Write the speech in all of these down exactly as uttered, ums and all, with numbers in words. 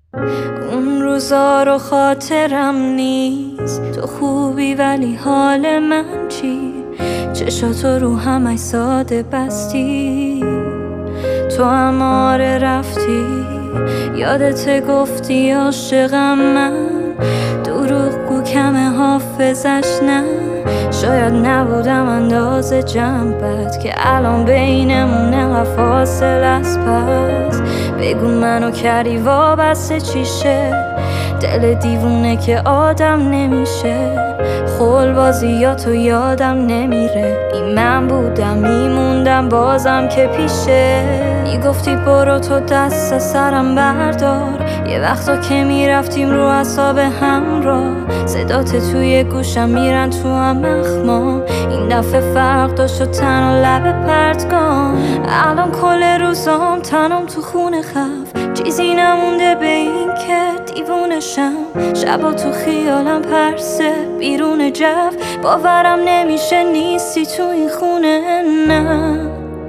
اون روزا رو خاطرم نیست، تو خوبی ولی حال من چی؟ چشاتو رو هم ساده بستی، تو هم آره رفتی. یادت گفتی عاشقم من، دروغ گو کم حافظش نه. شاید نبودم اندازه جنبت که الان بینمون انقدر فاصله است. پس بگو منو کردی وابسته چیشه، دل دیوونه که آدم نمیشه. خول بازیاتو یادم نمیره، این من بودم میموندم بازم که پیشه. میگفتی برو تو دست سرم بردار، یه وقتا که میرفتیم رو اعصاب همراه. صدات توی گوشم میرن تو هم اخمام، این دفعه فرق داشت و تن و لب پرتگام. الان کل روزام تنم تو خونه خف، چیزی نمونده به این که دیوونشم. شبا تو خیالم پرسه بیرون جو، باورم نمیشه نیستی تو این خونه. نه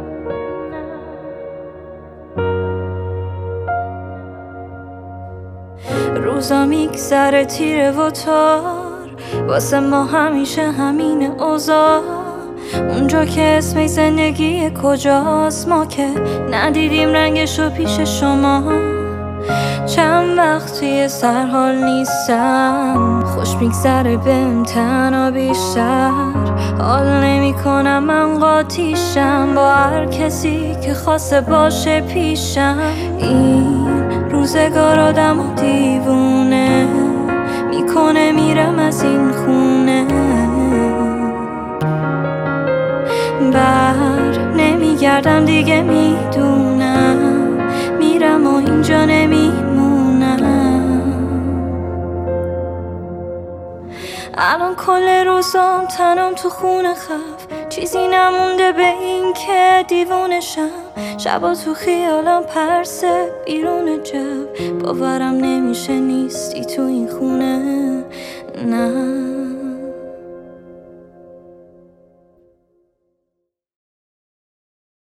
روزا میگذره تیره و تار، واسه ما همیشه همین اوضاع. اونجا که اسم زندگی کجاست، ما که ندیدیم رنگشو پیش شما. چند وقتی سرحال نیستم، خوش میگذره بهم تنها بیشتر. حال نمی کنم من قاطیشم با هر کسی که خواسته باشه پیشم. این روزگار آدم و دیوونه میکنه، میرم از این خونه. بر نمیگردم دیگه میدونم، میرم و اینجا نمیمونم. الان کل روزام تنم تو خونه خف، چیزی نمونده به این که دیوونشم. شبا تو خیالم پرسه بیرون جو، باورم نمیشه نیستی تو این خونه.